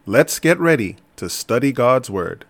Let's get ready to study God's Word.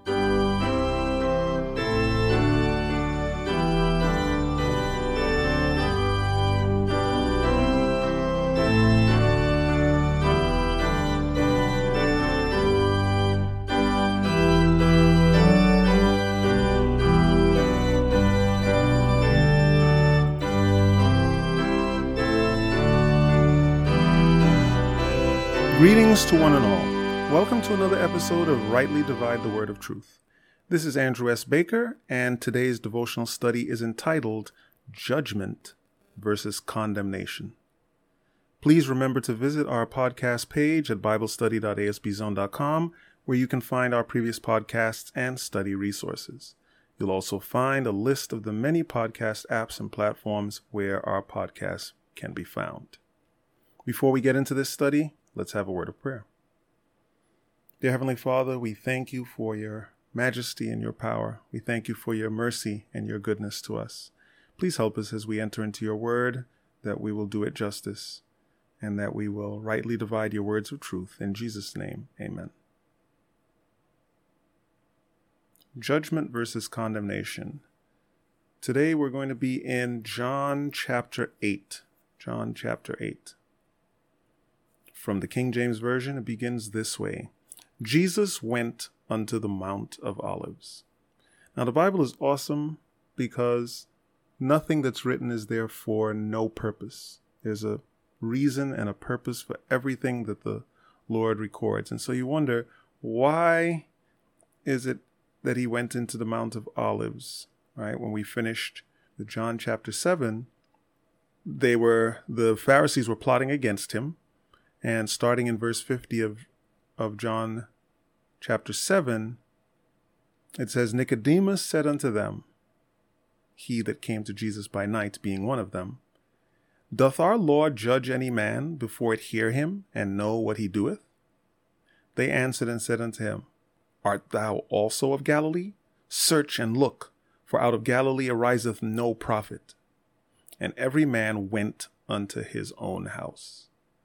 Greetings to one and all. Welcome to another episode of Rightly Divide the Word of Truth. This is Andrew S. Baker, and today's devotional study is entitled Judgment versus Condemnation. Please remember to visit our podcast page at biblestudy.asbzone.com, where you can find our previous podcasts and study resources. You'll also find a list of the many podcast apps and platforms where our podcasts can be found. Before we get into this study, let's have a word of prayer. Dear Heavenly Father, we thank you for your majesty and your power. We thank you for your mercy and your goodness to us. Please help us as we enter into your word, that we will do it justice, and that we will rightly divide your words of truth. In Jesus' name, amen. Judgment versus condemnation. Today we're going to be in John chapter 8. John chapter 8. From the King James Version, it begins this way. Jesus went unto the Mount of Olives. Now, the Bible is awesome because nothing that's written is there for no purpose. There's a reason and a purpose for everything that the Lord records. And so you wonder, why is it that he went into the Mount of Olives? Right? When we finished the John chapter 7, the Pharisees were plotting against him. And starting in verse 50 of John chapter 7, it says, Nicodemus said unto them, he that came to Jesus by night, being one of them, Doth our Lord judge any man before it hear him, and know what he doeth? They answered and said unto him, Art thou also of Galilee? Search and look, for out of Galilee ariseth no prophet. And every man went unto his own house.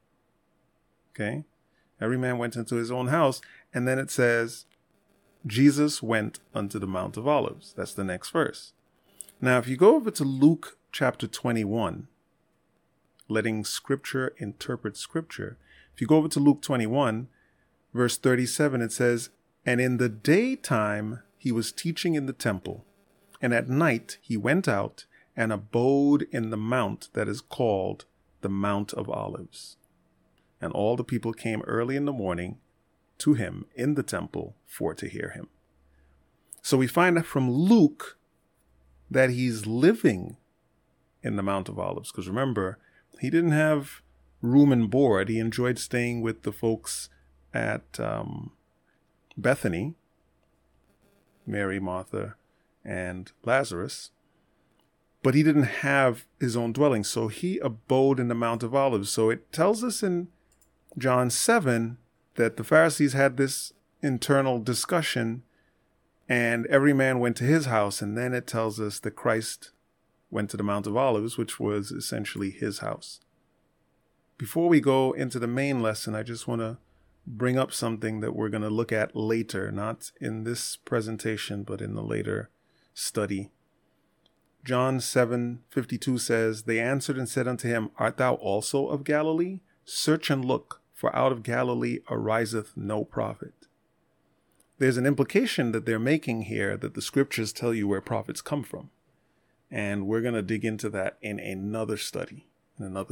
Okay, every man went into his own house. And then it says, Jesus went unto the Mount of Olives. That's the next verse. Now, if you go over to Luke chapter 21, letting Scripture interpret Scripture. If you go over to Luke 21, verse 37, it says, And in the daytime he was teaching in the temple, and at night he went out and abode in the mount that is called the Mount of Olives. And all the people came early in the morning to him in the temple for to hear him. So we find out from Luke that he's living in the Mount of Olives. Because remember, he didn't have room and board. He enjoyed staying with the folks at Bethany, Mary, Martha, and Lazarus. But he didn't have his own dwelling. So he abode in the Mount of Olives. So it tells us in John 7 that the Pharisees had this internal discussion and every man went to his house. And then it tells us that Christ went to the Mount of Olives, which was essentially his house. Before we go into the main lesson, I just want to bring up something that we're going to look at later, not in this presentation, but in the later study. John 7:52 says, They answered and said unto him, Art thou also of Galilee? Search and look, for out of Galilee ariseth no prophet. There's an implication that they're making here that the scriptures tell you where prophets come from. And we're going to dig into that in another study. But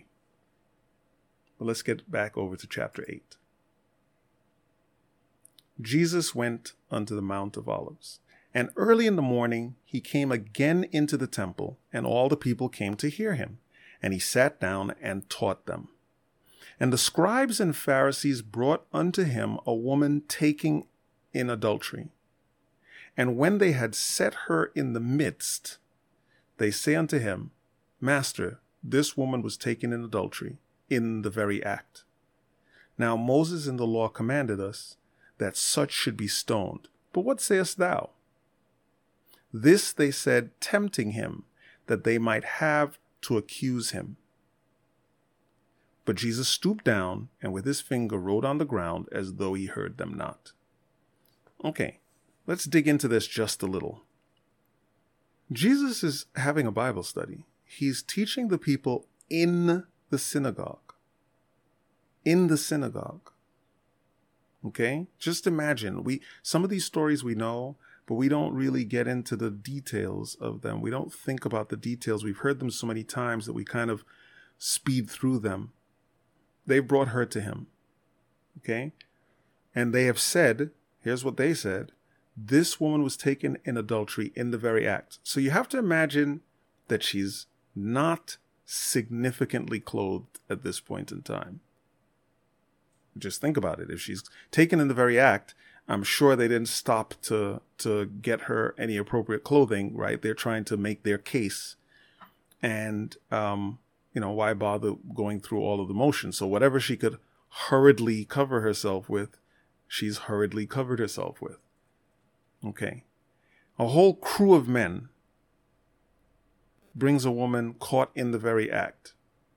let's get back over to chapter 8. Jesus went unto the Mount of Olives. And early in the morning he came again into the temple, and all the people came to hear him. And he sat down and taught them. And the scribes and Pharisees brought unto him a woman taken in adultery. And when they had set her in the midst, they say unto him, Master, this woman was taken in adultery, in the very act. Now Moses in the law commanded us that such should be stoned. But what sayest thou? This they said, tempting him, that they might have to accuse him. But Jesus stooped down and with his finger wrote on the ground as though he heard them not. Okay, let's dig into this just a little. Jesus is having a Bible study. He's teaching the people in the synagogue. In the synagogue. Okay? Just imagine, some of these stories we know, but we don't really get into the details of them. We don't think about the details. We've heard them so many times that we kind of speed through them. They brought her to him. Okay? And they have said, here's what they said, this woman was taken in adultery in the very act. So you have to imagine that she's not significantly clothed at this point in time. Just think about it. If she's taken in the very act, I'm sure they didn't stop to get her any appropriate clothing, right? They're trying to make their case. And, why bother going through all of the motions? So whatever she could hurriedly cover herself with, she's hurriedly covered herself with. Okay. A whole crew of men brings a woman caught in the very act.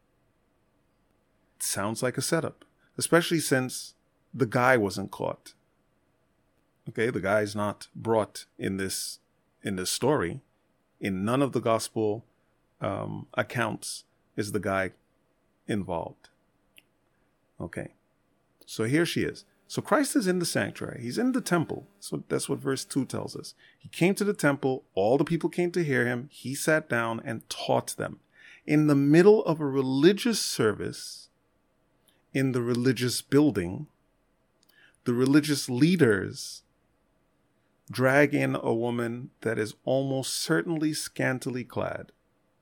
It sounds like a setup, especially since the guy wasn't caught. Okay, the guy's not brought in this story. In none of the gospel accounts is the guy involved. Okay, so here she is. So Christ is in the sanctuary. He's in the temple. So that's what verse 2 tells us. He came to the temple. All the people came to hear him. He sat down and taught them. In the middle of a religious service, in the religious building, the religious leaders drag in a woman that is almost certainly scantily clad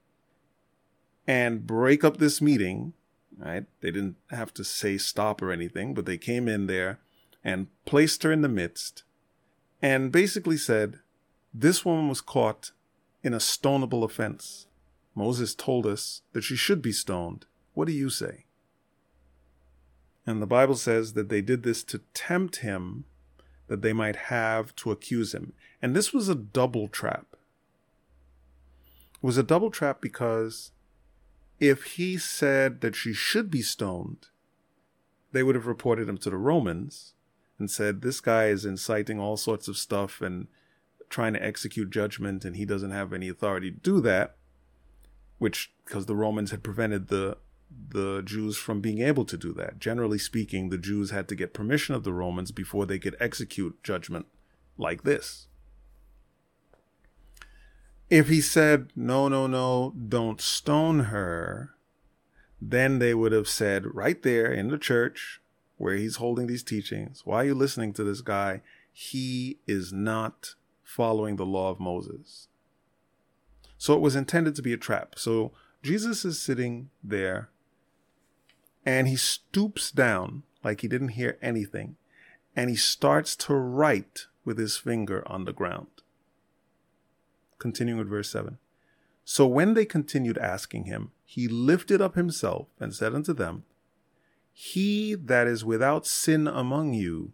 and break up this meeting. Right? They didn't have to say stop or anything, but they came in there and placed her in the midst and basically said, this woman was caught in a stonable offense. Moses told us that she should be stoned. What do you say? And the Bible says that they did this to tempt him, that they might have to accuse him. And this was a double trap. It was a double trap because if he said that she should be stoned, they would have reported him to the Romans and said, this guy is inciting all sorts of stuff and trying to execute judgment, and he doesn't have any authority to do that, which, because the Romans had prevented the Jews from being able to do that. Generally speaking, the Jews had to get permission of the Romans before they could execute judgment like this. If he said, no, don't stone her, then they would have said right there in the church where he's holding these teachings, why are you listening to this guy? He is not following the law of Moses. So it was intended to be a trap. So Jesus is sitting there and he stoops down like he didn't hear anything, and he starts to write with his finger on the ground. Continuing with verse 7. So when they continued asking him, he lifted up himself and said unto them, he that is without sin among you,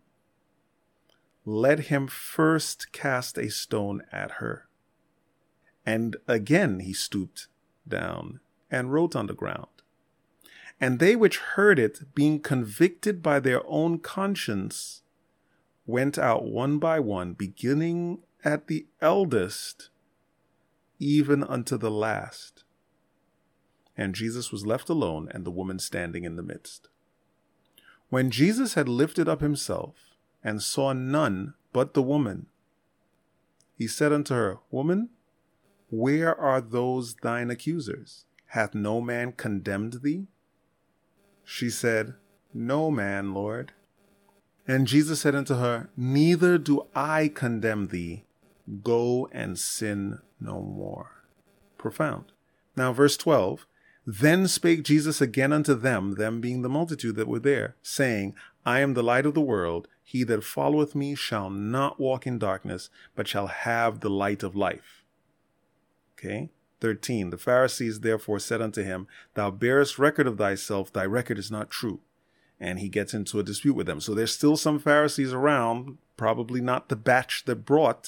let him first cast a stone at her. And again he stooped down and wrote on the ground. And they which heard it, being convicted by their own conscience, went out one by one, beginning at the eldest, even unto the last. And Jesus was left alone, and the woman standing in the midst. When Jesus had lifted up himself, and saw none but the woman, he said unto her, Woman, where are those thine accusers? Hath no man condemned thee? She said, No man, Lord. And Jesus said unto her, Neither do I condemn thee. Go and sin no more. Profound. Now, verse 12. Then spake Jesus again unto them being the multitude that were there, saying, I am the light of the world. He that followeth me shall not walk in darkness, but shall have the light of life. Okay. 13. The Pharisees therefore said unto him, Thou bearest record of thyself, thy record is not true. And he gets into a dispute with them. So there's still some Pharisees around, probably not the batch that brought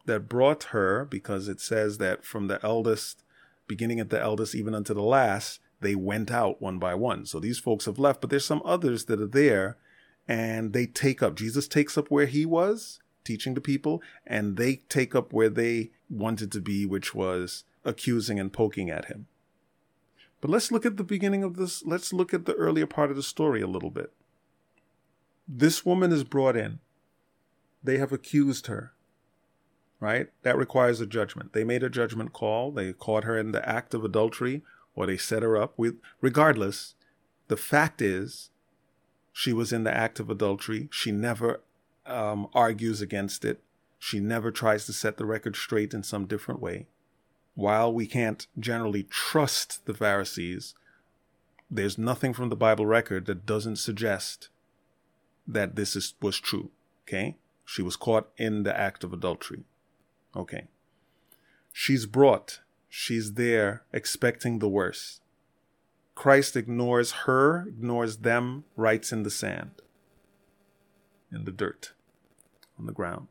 her, because it says that from the eldest, beginning at the eldest, even unto the last, they went out one by one. So these folks have left, but there's some others that are there, and they take up. Jesus takes up where he was teaching the people, and they take up where they wanted to be, which was accusing and poking at him. But let's look at the beginning of this. Let's look at the earlier part of the story a little bit. This woman is brought in. They have accused her, right? That requires a judgment. They made a judgment call. They caught her in the act of adultery, or they set her up. Regardless, the fact is she was in the act of adultery. She never argues against it. She never tries to set the record straight in some different way. While we can't generally trust the Pharisees, there's nothing from the Bible record that doesn't suggest that this was true. Okay? She was caught in the act of adultery. Okay. She's brought. She's there expecting the worst. Christ ignores her, ignores them, writes in the sand, in the dirt, on the ground.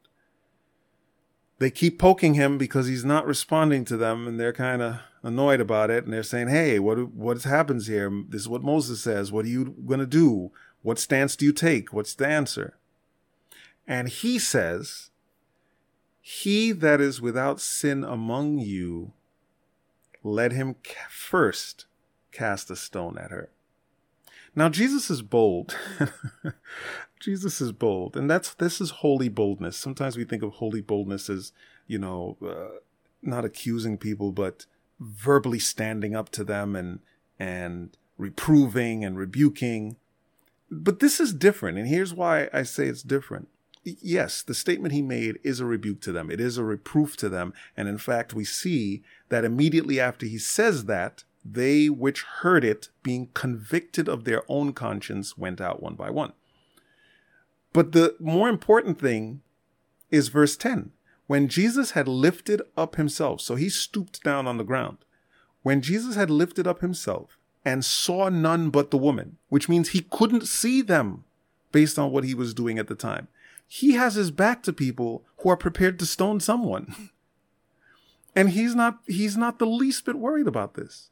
They keep poking him because he's not responding to them, and they're kind of annoyed about it. And they're saying, hey, what happens here? This is what Moses says. What are you going to do? What stance do you take? What's the answer? And he says, he that is without sin among you, let him first cast a stone at her. Now, Jesus is bold. Jesus is bold. And this is holy boldness. Sometimes we think of holy boldness as, not accusing people, but verbally standing up to them and reproving and rebuking. But this is different. And here's why I say it's different. Yes, the statement he made is a rebuke to them. It is a reproof to them. And in fact, we see that immediately after he says that, they which heard it, being convicted of their own conscience, went out one by one. But the more important thing is verse 10. When Jesus had lifted up himself, so he stooped down on the ground. When Jesus had lifted up himself and saw none but the woman, which means he couldn't see them based on what he was doing at the time. He has his back to people who are prepared to stone someone. And he's not the least bit worried about this.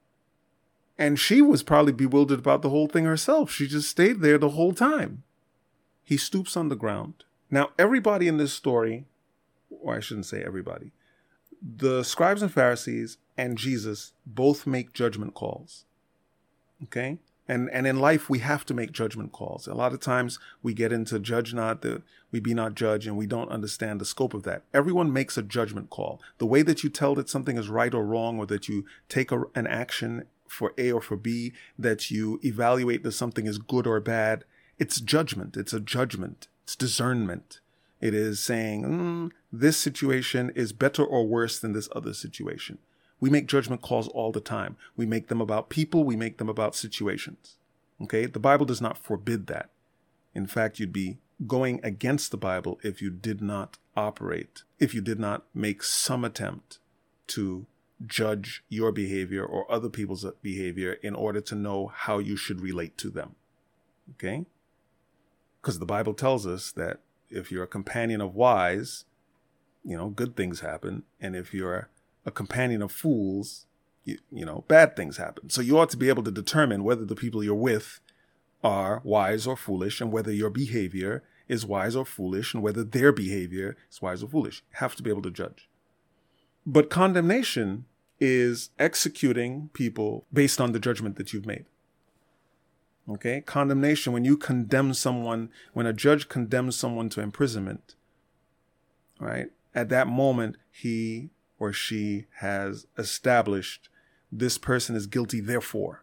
And she was probably bewildered about the whole thing herself. She just stayed there the whole time. He stoops on the ground. Now, everybody in this story, or I shouldn't say everybody, the scribes and Pharisees and Jesus both make judgment calls. Okay? And in life, we have to make judgment calls. A lot of times we get into judge not, that we be not judge, and we don't understand the scope of that. Everyone makes a judgment call. The way that you tell that something is right or wrong, or that you take an action for A or for B, that you evaluate that something is good or bad, it's judgment. It's a judgment. It's discernment. It is saying, this situation is better or worse than this other situation. We make judgment calls all the time. We make them about people. We make them about situations. Okay? The Bible does not forbid that. In fact, you'd be going against the Bible if you did not operate, if you did not make some attempt to judge your behavior or other people's behavior in order to know how you should relate to them. Okay? Because the Bible tells us that if you're a companion of wise, good things happen. And if you're a companion of fools, bad things happen. So you ought to be able to determine whether the people you're with are wise or foolish, and whether your behavior is wise or foolish, and whether their behavior is wise or foolish. You have to be able to judge. But condemnation is executing people based on the judgment that you've made. Okay? Condemnation, when you condemn someone, when a judge condemns someone to imprisonment, right? At that moment, he or she has established this person is guilty, therefore.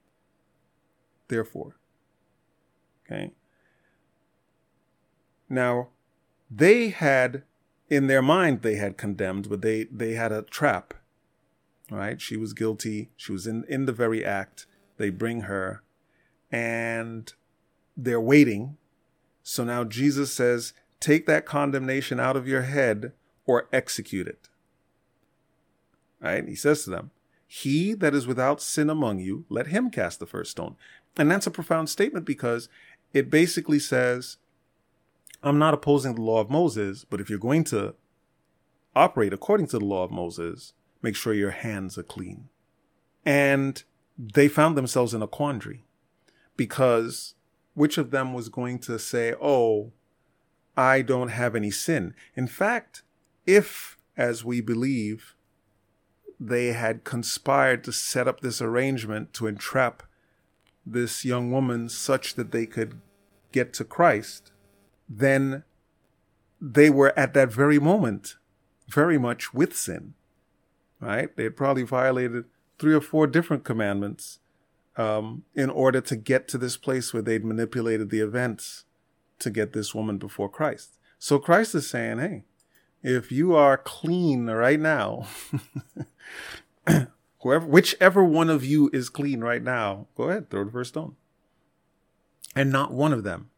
Okay? Now, they had, in their mind, they had condemned, but they had a trap, right? She was guilty. She was in the very act. They bring her, and they're waiting. So now Jesus says, take that condemnation out of your head or execute it. Right? He says to them, he that is without sin among you, let him cast the first stone. And that's a profound statement, because it basically says, I'm not opposing the law of Moses, but if you're going to operate according to the law of Moses, make sure your hands are clean. And they found themselves in a quandary, because which of them was going to say, oh, I don't have any sin? In fact, if, as we believe, they had conspired to set up this arrangement to entrap this young woman such that they could get to Christ, then they were at that very moment very much with sin, right? They had probably violated 3 or 4 different commandments in order to get to this place where they'd manipulated the events to get this woman before Christ. So Christ is saying, hey, if you are clean right now, whichever one of you is clean right now, go ahead, throw the first stone. And not one of them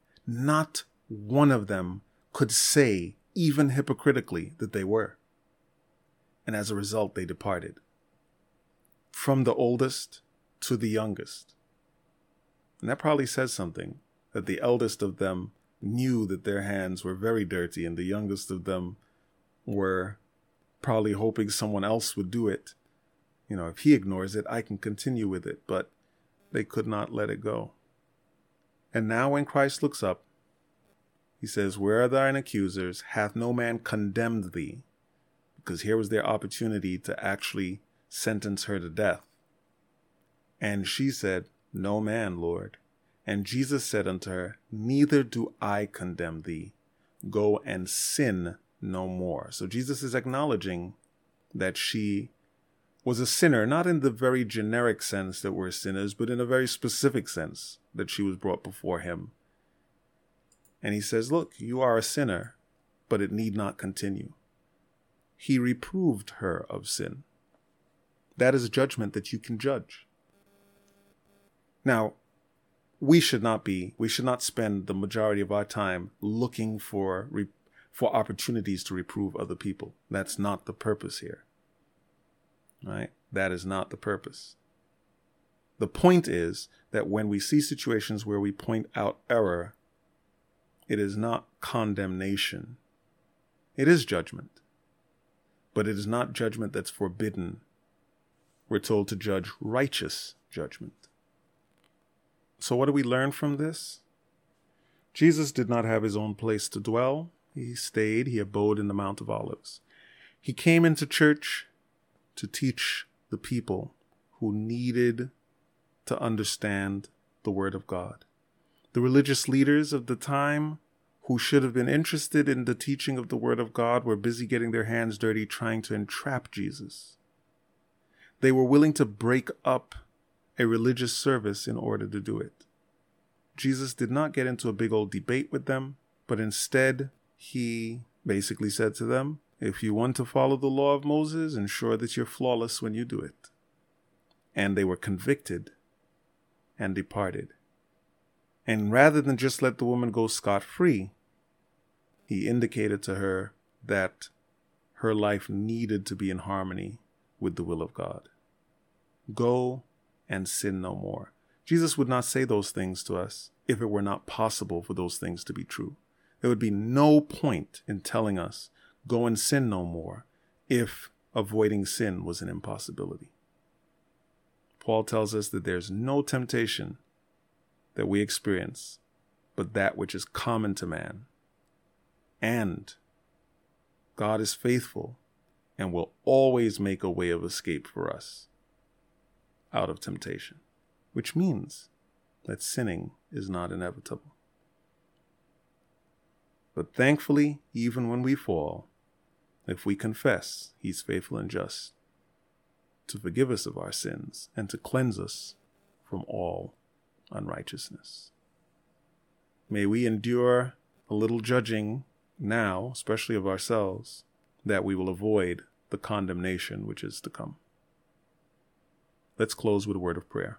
could say, even hypocritically, that they were. And as a result, they departed. From the oldest to the youngest. And that probably says something, that the eldest of them knew that their hands were very dirty, and the youngest of them were probably hoping someone else would do it. You know, if he ignores it, I can continue with it. But they could not let it go. And now when Christ looks up, he says, where are thine accusers? Hath no man condemned thee? Because here was their opportunity to actually sentence her to death. And she said, no man, Lord. And Jesus said unto her, neither do I condemn thee. Go and sin no more. So Jesus is acknowledging that she was a sinner, not in the very generic sense that we're sinners, but in a very specific sense that she was brought before him. And he says, look, you are a sinner, but it need not continue. He reproved her of sin. That is judgment that you can judge. Now, we should not spend the majority of our time looking for opportunities to reprove other people. That's not the purpose here. Right? That is not the purpose. The point is that when we see situations where we point out error, it is not condemnation. It is judgment. But it is not judgment that's forbidden. We're told to judge righteous judgment. So what do we learn from this? Jesus did not have his own place to dwell. He abode in the Mount of Olives. He came into church to teach the people who needed to understand the Word of God. The religious leaders of the time who should have been interested in the teaching of the Word of God were busy getting their hands dirty trying to entrap Jesus. They were willing to break up a religious service in order to do it. Jesus did not get into a big old debate with them, but instead he basically said to them, if you want to follow the law of Moses, ensure that you're flawless when you do it. And they were convicted and departed. And rather than just let the woman go scot-free, he indicated to her that her life needed to be in harmony with the will of God. Go and sin no more. Jesus would not say those things to us if it were not possible for those things to be true. There would be no point in telling us, go and sin no more, if avoiding sin was an impossibility. Paul tells us that there's no temptation that we experience but that which is common to man. And God is faithful and will always make a way of escape for us out of temptation, which means that sinning is not inevitable. But thankfully, even when we fall, if we confess, he's faithful and just to forgive us of our sins and to cleanse us from all unrighteousness. May we endure a little judging now, especially of ourselves, that we will avoid the condemnation which is to come. Let's close with a word of prayer.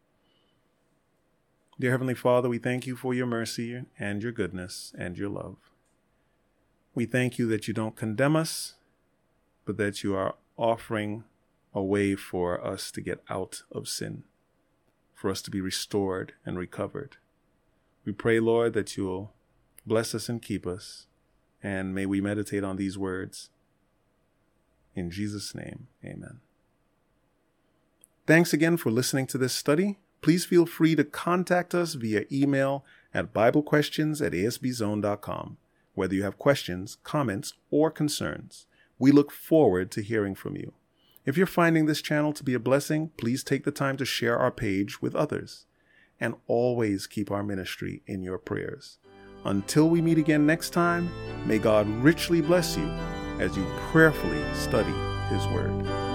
Dear Heavenly Father, we thank you for your mercy and your goodness and your love. We thank you that you don't condemn us, but that you are offering a way for us to get out of sin, for us to be restored and recovered. We pray, Lord, that you'll bless us and keep us, and may we meditate on these words. In Jesus' name, amen. Thanks again for listening to this study. Please feel free to contact us via email at biblequestions@asbzone.com, whether you have questions, comments, or concerns. We look forward to hearing from you. If you're finding this channel to be a blessing, please take the time to share our page with others. And always keep our ministry in your prayers. Until we meet again next time, may God richly bless you as you prayerfully study His Word.